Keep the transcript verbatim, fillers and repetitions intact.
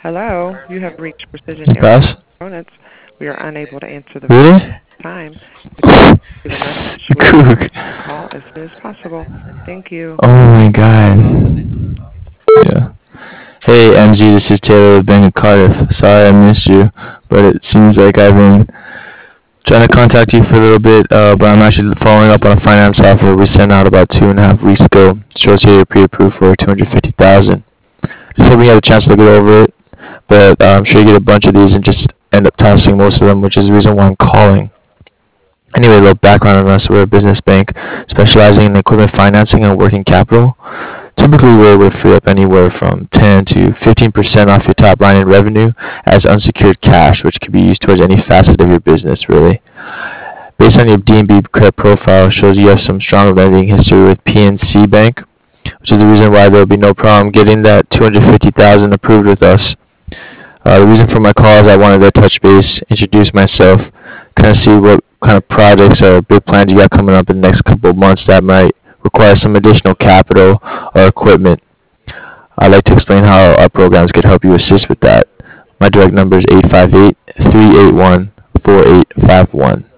Hello, you have reached Precision Can you Aerospace pass? Components. We are unable to answer the phone Really? at this time. If you leave a message, we will Cook. call as soon as possible. Thank you. Oh my god. Yeah. Hey M Z, this is Taylor with Bank of Cardiff. Sorry I missed you, but it seems like I've been trying to contact you for a little bit, uh, but I'm actually following up on a finance offer we sent out about two and a half weeks ago. Shows here you're pre-approved for two hundred fifty thousand. Just hoping you had a chance to look it over it, but uh, I'm sure you get a bunch of these and just end up tossing most of them, which is the reason why I'm calling. Anyway, a little background on us. We're a business bank specializing in equipment financing and working capital. Typically, we're able to free up anywhere from ten to fifteen percent off your top line in revenue as unsecured cash, which can be used towards any facet of your business, really. Based on your D and B credit profile, shows you have some strong lending history with P N C Bank, which is the reason why there will be no problem getting that two hundred fifty thousand approved with us. Uh, the reason for my call is I wanted to touch base, introduce myself, kind of see what kind of projects or big plans you got coming up in the next couple of months that might require some additional capital or equipment. I'd like to explain how our programs could help you assist with that. My direct number is eight five eight, three eight one, four eight five one.